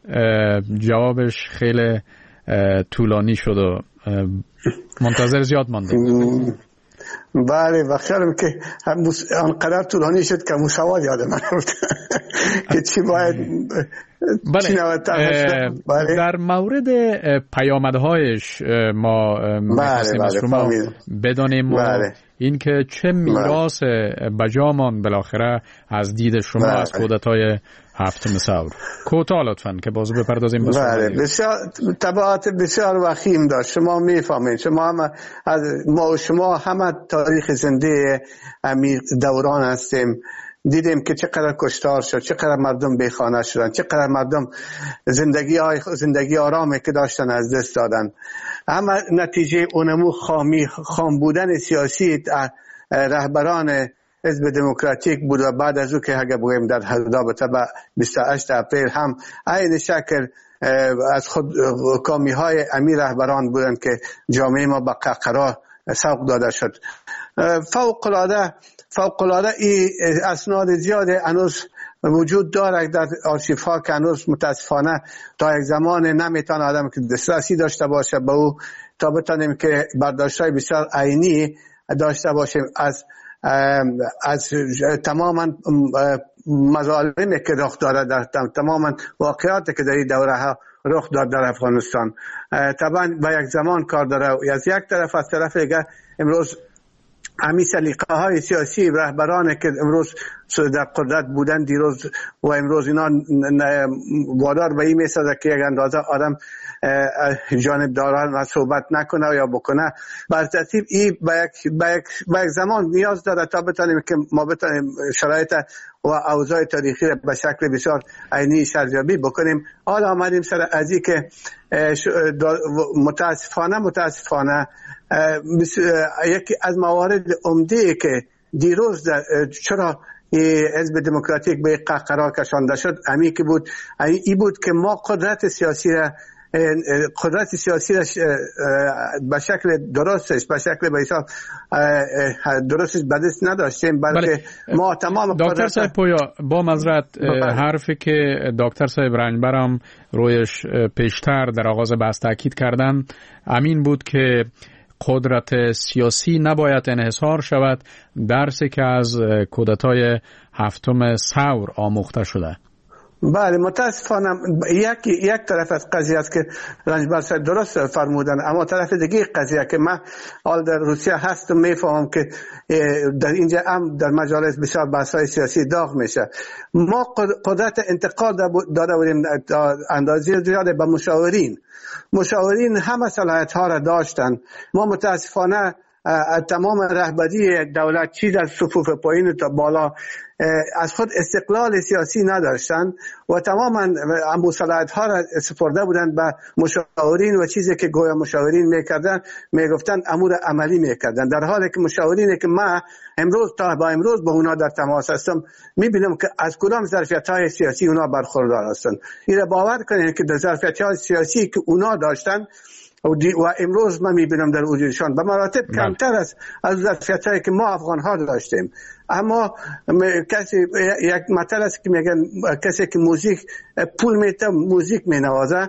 جوابش خیلی طولانی شد و منتظر زیاد مانده. بله و خیالم که آنقدر طولانی شد که سوال یادم نمیاد که چی باید بله. بله. در مورد پیامدهایش ما بله بله بدانیم بله. این که چه میراث بجامان بالاخره از دید شما بله. از کودتای هفتم ثور کوتاه لطفاً که بازو بپردازیم. بله بسیار تبعات بسیار وخیم داشت. شما میفهمید، شما هم از ما شما همه تاریخ زنده امیر دوران هستیم، دیدیم که چقدر کشتار شد، چقدر مردم بیخانه شدن، چقدر مردم زندگی های زندگی آرامی که داشتن از دست دادن. اما نتیجه اونمو خامی خام بودن سیاسی رهبران حزب دموکراتیک بود و بعد از او که اگه بگویم در رابطه با بیست و هشتم اپریل هم عین شکل از خود کامی های امیر رهبران بودند که جامعه ما به قهقرا سوق داده شد. فوق العاده فوق العاده این اسناد زیاد هنوز وجود داره در آرشیف ها که هنوز متاسفانه تا یک زمان نمیتونه آدم که دسترسی داشته باشه به او تا بتونیم که برداشت های بسیار عینی داشته باشیم از از تماما مظالمی که رخ داره، در تماما واقعاتی که در این دوره ها رخ داد در افغانستان. طبعا با یک زمان کار داره. از یک طرف از طرف دیگه امروز همین سلیقه های سیاسی رهبران که امروز در قدرت بودن دیروز و امروز اینا وادار به این میسازه که یک اندازه آدم جانبداران و صحبت نکنه یا بکنه. بر ترتیب این به یک, یک, یک زمان نیاز داره تا بتانیم که ما بتانیم شرایط و اوضاع تاریخی به شکل بسیار عینی ارزیابی بکنیم. حالا آمدیم سر از این که متاسفانه متاسفانه یکی از موارد عمده که دیروز چرا حزب دموکراتیک به قهقرا کشانده شد همین که بود این بود که ما قدرت سیاسی را قدرت سیاسی را به شکل درستش به شکل به حساب درستش به دست نداشتیم، بلکه ما تمام دکتر صاحب پویا با معذرت حرفی که دکتر صاحب رنجبرم رویش پیشتر در آغاز بحث تاکید کردن امین بود که قدرت سیاسی نباید انحصار شود، درسی که از کودتای هفتم ثور آموخته شده. بله متاسفانه یک یک طرف از قضیه است که رنجبر صاحب درست فرمودن، اما طرف دیگه قضیه که من حال در روسیه هستم میفهمم که در اینجا هم در مجالس بسیار بحث‌های سیاسی داغ میشه. ما قدرت انتقاد داده بودیم اندازه زیاده به مشاورین. مشاورین همه صلاحیت ها را داشتن. ما متاسفانه تمام رهبری دولت چی در صفوف پایین تا بالا از خود استقلال سیاسی نداشتند و تماما مصالحات ها را سپرده بودند به مشاورین و چیزی که گویا مشاورین میکردن میگفتن امور عملی میکردن، در حالی که مشاورینی که ما امروز تا با امروز با اونا در تماس هستم میبینم که از کدام ظرفیت های سیاسی اونا برخوردار هستند. این باور کنید که در ظرفیت های سیاسی که اونا داشتن و امروز من میبینم در وجودشان به مراتب کمتر است از ظرفیت‌هایی که ما افغان ها داشتیم. اما کسی یک مطلب است که میگن کسی که موزیک پول میده موزیک مینوازه،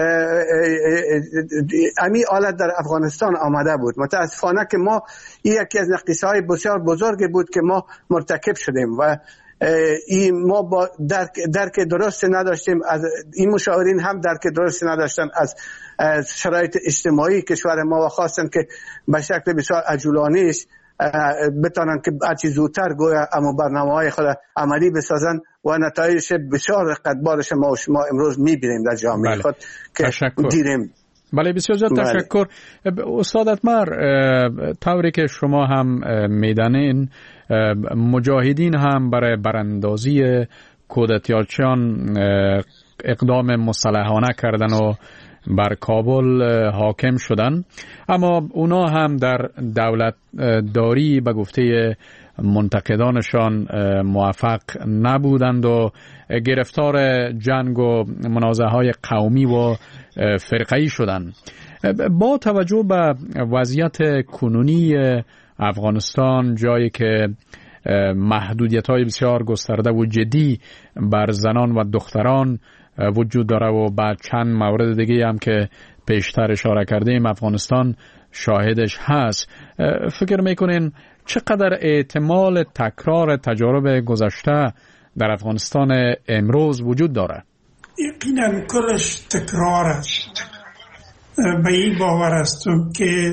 امی آلت در افغانستان آمده بود. متاسفانه که ما یکی از نقیصه‌های بسیار بزرگی بود که ما مرتکب شدیم و این ما با درک, درک درست نداشتیم از این مشاورین، هم درک درست نداشتن از, از شرایط اجتماعی کشور ما و خواستن که به شکل بسیار عجولانیش بتانن که هرچی زودتر گویا اما برنامه‌های خود عملی بسازن و نتایج بسیار رقتبارش ما و شما امروز میبینیم در جامعه بله. خود که دیدیم. بله بسیار زیاد تشکر. استاد اتمر، طوری که شما هم میدانین مجاهدین هم برای براندازی کودتیارچیان اقدام مسلحانه کردن و بر کابل حاکم شدن، اما اونا هم در دولت داری به گفته منتقدانشان موفق نبودند و گرفتار جنگ و منازعه های قومی و فرقه‌ای شدند. با توجه به وضعیت کنونی افغانستان، جایی که محدودیت‌های بسیار گسترده و جدی بر زنان و دختران وجود داره و بعد چند مورد دیگه هم که پیشتر اشاره کردیم افغانستان شاهدش هست، فکر میکنین چقدر احتمال تکرار تجارب گذشته در افغانستان امروز وجود داره؟ یقینا کلش تکرار است. به این باور هستم که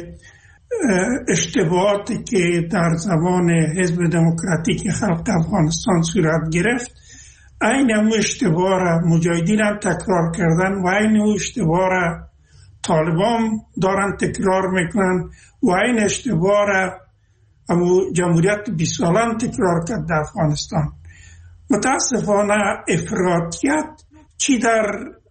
اشتباهاتی که در زمان حزب دموکراتیک خلق افغانستان صورت گرفت، این هم اشتباه را مجاهدین هم تکرار کردن و این اشتباه را طالبان دارن تکرار میکنن و این اشتباه را جمهوریت بیست سالان تکرار کرد در افغانستان. متاسفانه افراطیت چی در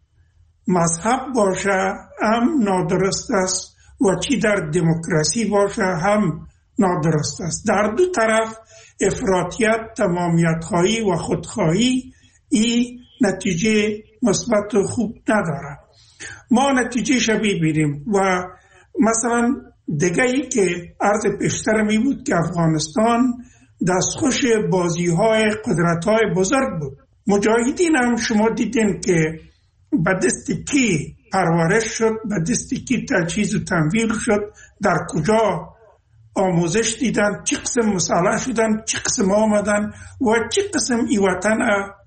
مذهب باشه هم نادرست است و چی در دموکراسی باشه هم نادرست است. در دو طرف افراطیت، تمامیت خواهی و خودخواهی این نتیجه مثبت و خوب نداره. ما نتیجه شبیه بیریم و مثلا دیگه ای که عرض پیشتر می بود که افغانستان دستخوش بازی های قدرت های بزرگ بود. مجاهدین هم شما دیدین که به دست کی پرورش شد، به دست کی تجهیز و تمویل شد، در کجا آموزش دیدن، چی قسم مسلح شدن، چی قسم آمدن و چی قسم ای وطن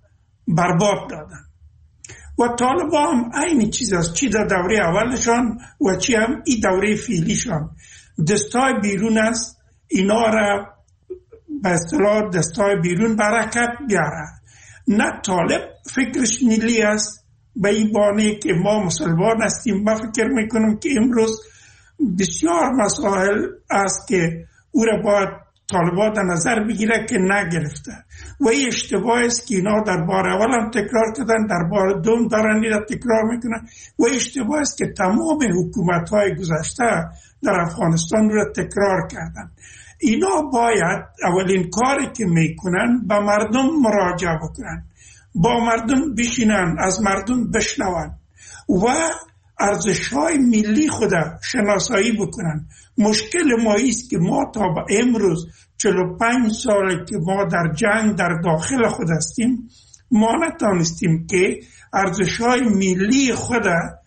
برباد دادن. و طالبان هم این چیز است، چی در دوره اولشان و چی هم ای دوره فعلیشان. دستای بیرون است اینا را به اصطلاح دستای بیرون برکت بیاره. نه طالب فکرش ملی است به این بانه که ما مسلمان هستیم. من فکر میکنم که امروز بسیار مسائل است که او را باید طالبان در نظر بگیره که نگرفته و این اشتباه است که اینا در بار اول هم تکرار کردن، در بار دوم دارن این را تکرار میکنن و اشتباه است که تمام حکومت های گذشته در افغانستان را تکرار کردن. اینا باید اولین کاری که میکنن به مردم مراجعه بکنن، با مردم بشینن، از مردم بشنون و ارزش‌های ملی خود شناسایی بکنن. مشکل ما است که ما تا به امروز چهل و پنج سال که ما در جنگ در داخل خود هستیم، ما نتانستیم که ارزش‌های ملی خود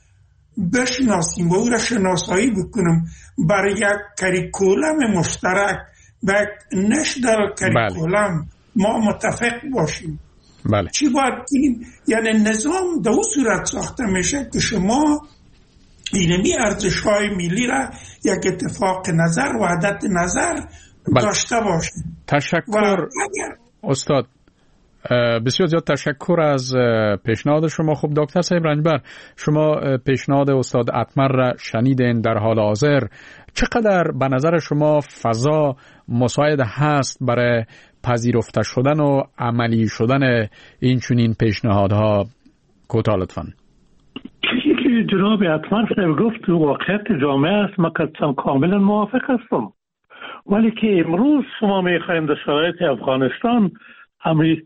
بشناسیم و او را شناسایی بکنیم برای یک کریکولم مشترک، به یک نشنال کریکولم ما متفق باشیم. بله. چی باید کنیم؟ یعنی نظام دو صورت ساخته میشه که شما اینمی ارزش‌های ملی را یک اتفاق نظر و عدد نظر بله. داشته باشید. تشکر استاد. بسیار زیاد تشکر از پیشنهاد شما. خب دکتر صاحب رنجبر، شما پیشنهاد استاد اتمر را شنیدین. در حال حاضر چقدر به نظر شما فضا مساعد هست برای پذیرفته شدن و عملی شدن این چنین پیشنهادها؟ کوتاه لطفاً. چیزی که جناب اتمر صاحب گفت واقعیت جامعه است، من قطعا کاملا موافق هستم، ولی که امروز شما میخوایم در شرایط افغانستان امری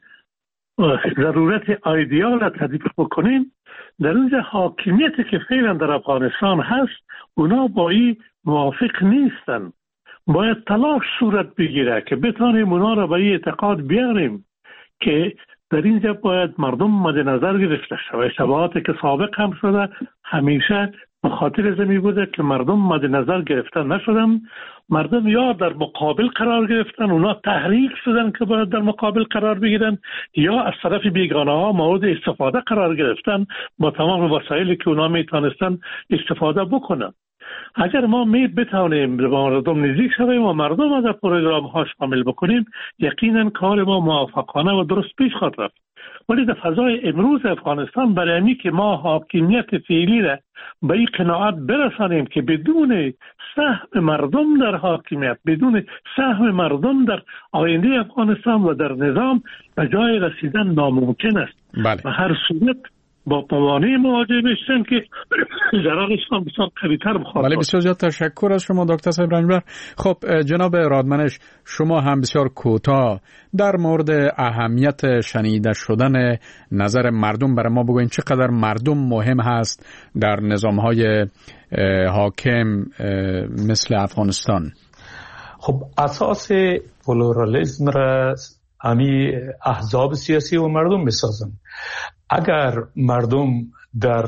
ضرورت ایدئال را تطبیق بکنین، در اونجا حاکمیتی که فعلا در افغانستان هست اونا با این موافق نیستن. باید تلاش صورت بگیره که بتانیم اونا را به این اعتقاد بیاریم که در اینجا باید مردم مد نظر گرفته شود. اشتباهاتی که سابق هم شده همیشه به خاطر زمین بوده که مردم مد نظر گرفته نشدن. مردم یا در مقابل قرار گرفتن، اونا تحریک شدن که باید در مقابل قرار بگیرن، یا از طرف بیگانه ها مورد استفاده قرار گرفتن با تمام وسایلی که اونا میتونستن استفاده بکنن. اگر ما می بتوانیم به مردم نزدیک شویم و مردم از پروگرام ها شامل بکنیم، یقینا کار ما موفقانه و درست پیش خواهد رفت. ولی در فضای امروز افغانستان برای اینکه که ما حاکمیت فعلی را به این قناعت برسانیم که بدون سهم مردم در حاکمیت، بدون سهم مردم در آینده افغانستان و در نظام به جای رسیدن ناممکن است. بله. و هر صورت با موانع مواجه بشن که ضررشان بسیار قوی‌تر بخواهد. بله، بسیار زیاد تشکر از شما دکتر صاحب رنجبر. خب جناب رادمنش، شما هم بسیار کوتاه در مورد اهمیت شنیده شدن نظر مردم برای ما بگوین. چقدر مردم مهم هست در نظام‌های حاکم مثل افغانستان؟ خب اساس پلورالیسم را امی احزاب سیاسی و مردم بسازن. اگر مردم در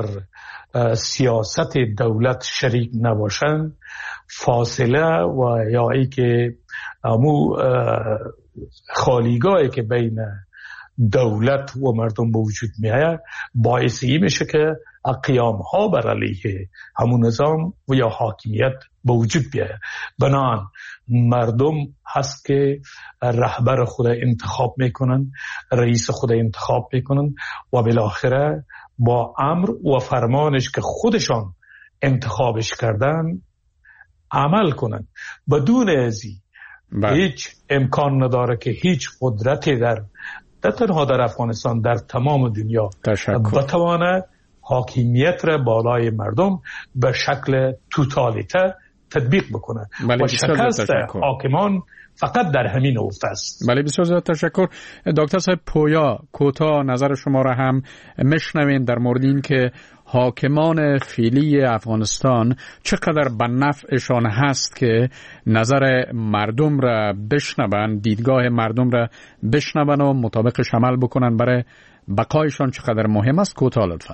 سیاست دولت شریک نباشند، فاصله و یا ای که امو خالیگاهی که بین دولت و مردم به وجود میاد باعث این میشه که قیام ها بر علیه همون نظام و یا حاکمیت به وجود بیاید. بنان مردم هست که رهبر خود انتخاب میکنن، رئیس خود انتخاب میکنن و بالاخره با امر و فرمانش که خودشان انتخابش کردن عمل کنن. بدون ازی هیچ امکان نداره که هیچ قدرتی در در تنها در افغانستان، در تمام دنیا بتوانه حاکمیت را بالای مردم به شکل توتالیته تطبیق بکنه. بله، و شکست حاکمان فقط در همین افت است. بله، بسیار زیاد تشکر. دکتر صاحب پویا، کوتاه نظر شما را هم مشنوین در مورد این که حاکمان فعلی افغانستان چقدر به نفعشان هست که نظر مردم را بشنون، دیدگاه مردم را بشنون و مطابقش عمل بکنن. برای بقایشان چقدر مهم است؟ کوتاه لطفاً.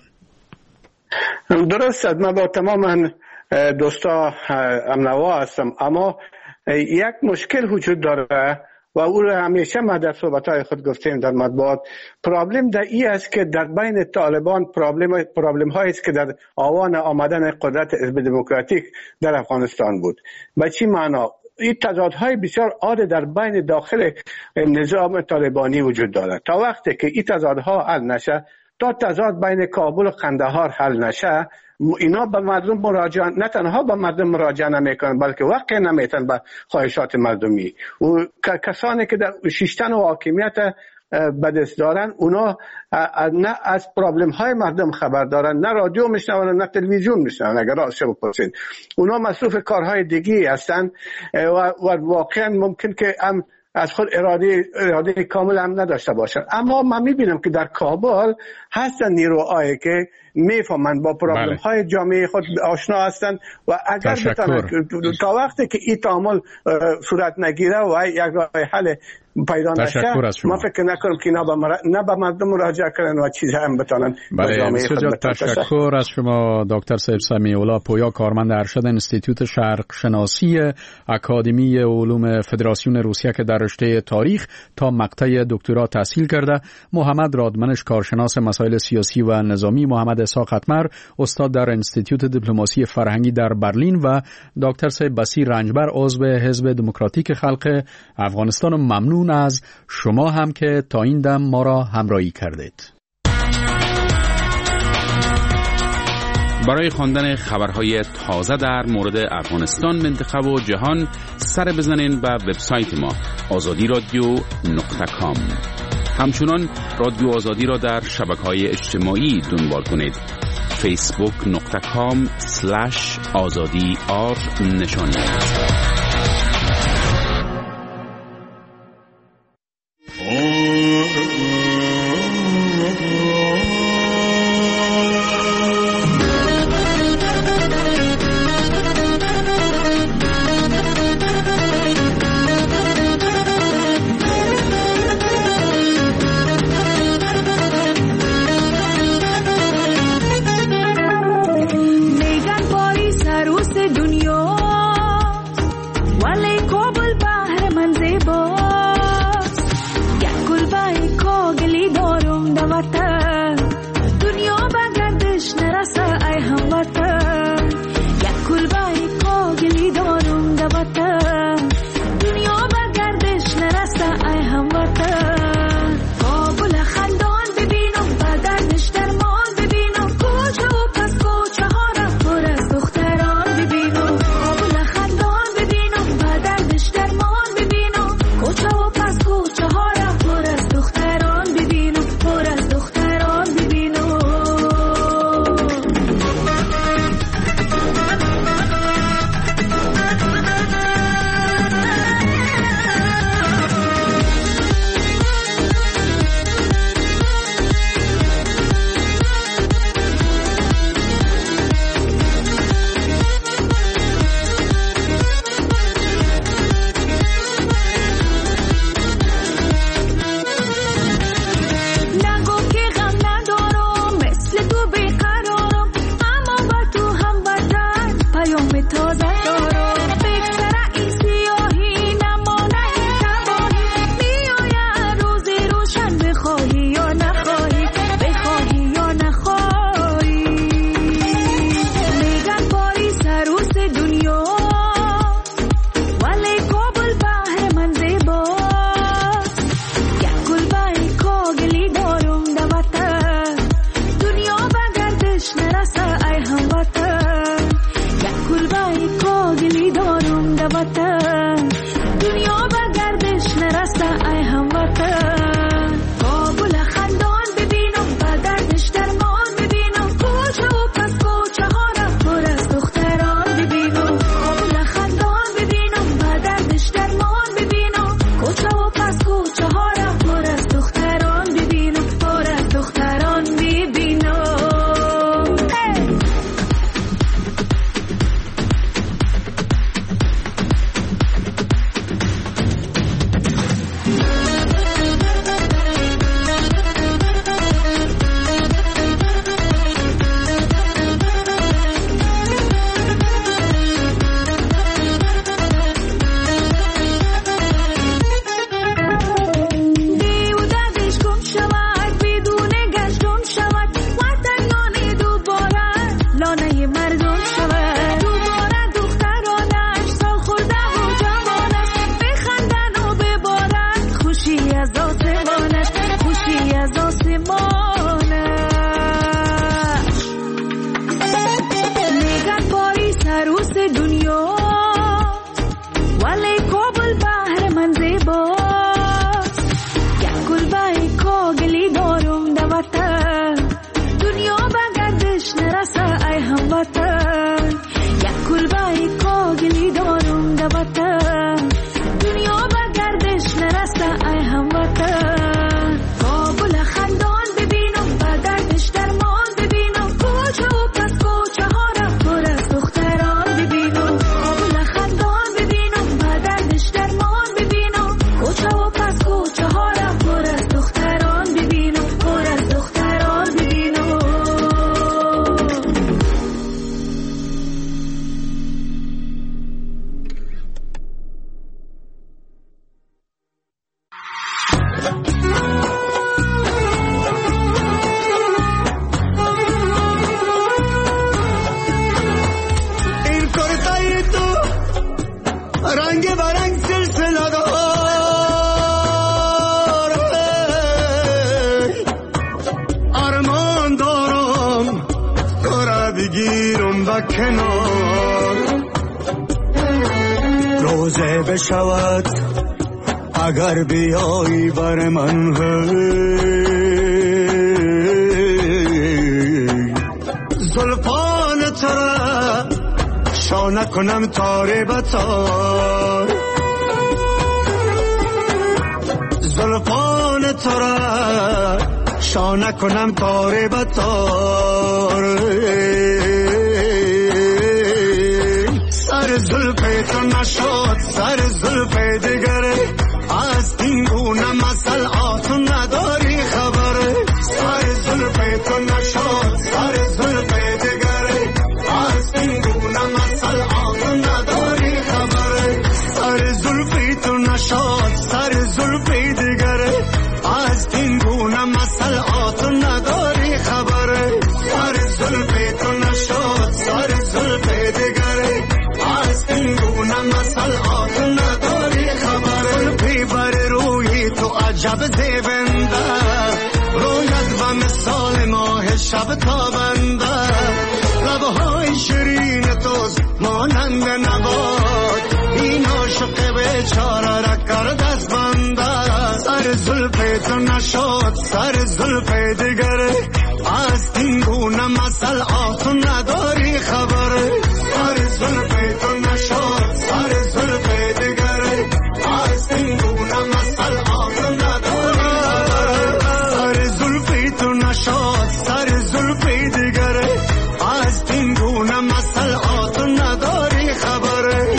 درست است، من با تمام دوستا امنوا هستم، اما یک مشکل وجود داره و او را همیشه ما در صحبت‌های خود گفتیم در مطبوعات. پرابلم در این است که در بین طالبان پرابلم پرابلم هایی است که در آوان آمدن قدرت حزب دموکراتیک در افغانستان بود. به چی معنا؟ این تضادهای بسیار عاده در بین داخل نظام طالبانی وجود دارد. تا وقتی که این تضادها حل نشه، تا تضاد بین کابل و قندهار حل نشه، اینا به مردم مراجعه، نه تنها به مردم مراجعه نمیکنن بلکه واقع نمیتن به خواهشات مردمی. و کسانی که در شیشتن و حاکمیت به دست دارن، اونا نه از پرابلم های مردم خبر دارن، نه رادیو میشنون، نه تلویزیون میشنون. اگر راست بپرسین، اونا مصروف کارهای دیگی هستن و واقعا ممکن که هم از خود اراده اراده کامل هم نداشته باشن. اما من میبینم که در کابل هستن نیروهایی که میفهمن با پرابلم های جامعه خود آشنا هستن و اگر بتونن تا وقتی که این تعامل صورت نگیره و یک راه حل پیدا نشه، ما فکر نکنم که نه به مردم مراجعه کنن و چیزی هم بتونن با جامعه خود بتونن. تشکر از شما دکتر صاحب سمیع الله پویا، کارمند ارشد انستیتوت شرق شناسی اکادمی علوم فدراسیون روسیه که در رشته تاریخ تا مقطع دکترا تحصیل کرده. محمد رادمنش، کارشناس مسائل سیاسی و نظامی. محمد اسحاق اتمر، استاد در انستیتوت دیپلماسی فرهنگی در برلین و دکتر صاحب بصیر رنجبر، عضو حزب دموکراتیک خلق افغانستان. ممنون ممنون از شما هم که تا این دم ما را همراهی کردید. برای خواندن خبرهای تازه در مورد افغانستان، منطقه و جهان سر بزنین به وبسایت ما آزادی رادیو نقطه کام. همچنان رادیو آزادی را در شبکه‌های اجتماعی دنبال کنید. فیسبوک نقطه کام سلش آزادی آر نشانی. रंग बरंग सिलसिला کنار روزه بشود اگر بیایی بر من زلفان ترا شانه کنم تاره بتار زلفان ترا شانه کنم تاره بتار سر زلف تو نشد سر زلف دیگره از این گونه مسئله آتون نداری خبره سر زلف تو نشد سر زلف دیگره از این گونه مسئله آتون نداری خبره سر زلف تو نشد سر زلف دیگره از این گونه مسئله آتون نداری خبره سر زلف تو نشد سر زلف دیگره از این گونه مسئله آتون نداری خبره زلفی بر روی تو عجب زیبنده رویت و مثال ماه شب تابنده لبهای شیرین توست مانند نبات این عاشق بیچاره را کرد از بنده سر زلف تو نشد سر زلف دیگره از این گونه مسئله آتون نداری خبره سر زلف تو نشد سر زلف دیگره از این گونه مسئله آتون نداری سر زلف تو نشد سر زلف دیگره از این گونه مسئله آتون نداری خبره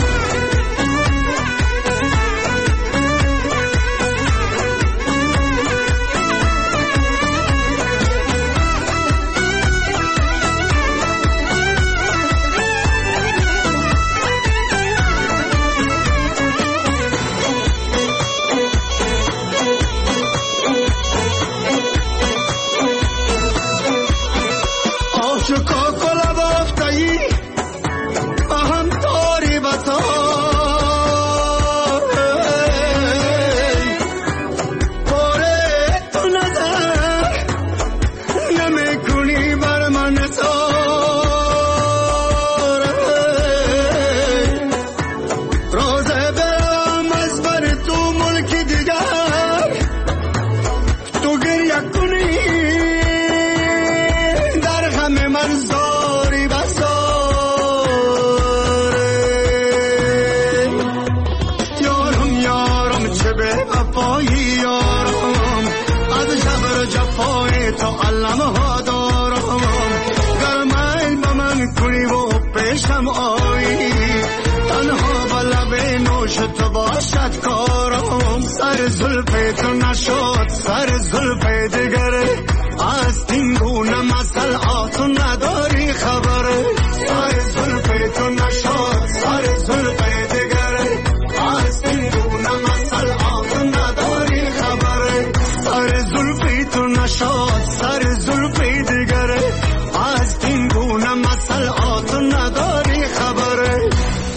سر زلف تو نشد سر زلف دیگره از این گونه مسئله آتون نداری خبره سر زلف تو نشد سر زلف دیگره از این گونه مسئله آتون نداری خبره سر زلف تو نشد سر زلف دیگره از این گونه مسئله آتون نداری خبره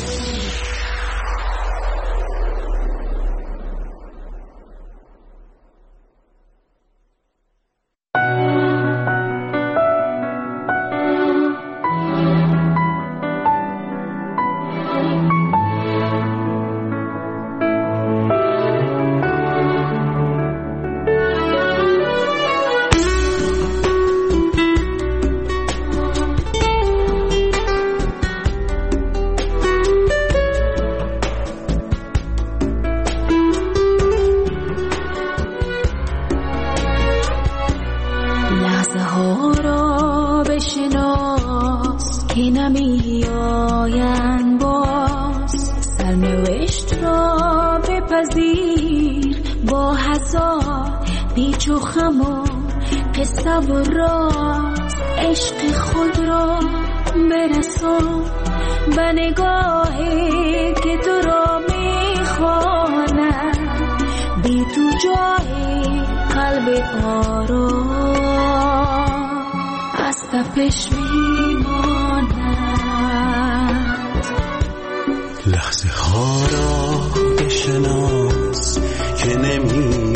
لحظه ها را بشناس که نمی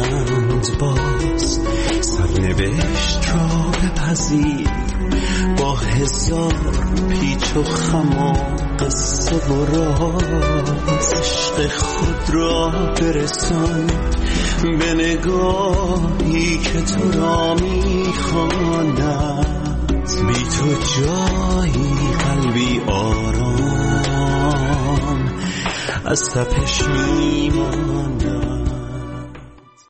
آیند باز سرنوشت را بپذیر با با هزار پیچ و خم و قصه و راز عشق خود را برسان به نگاهی که تو را میخواند. بی تو جایی قلبی آرام از تپش میماند.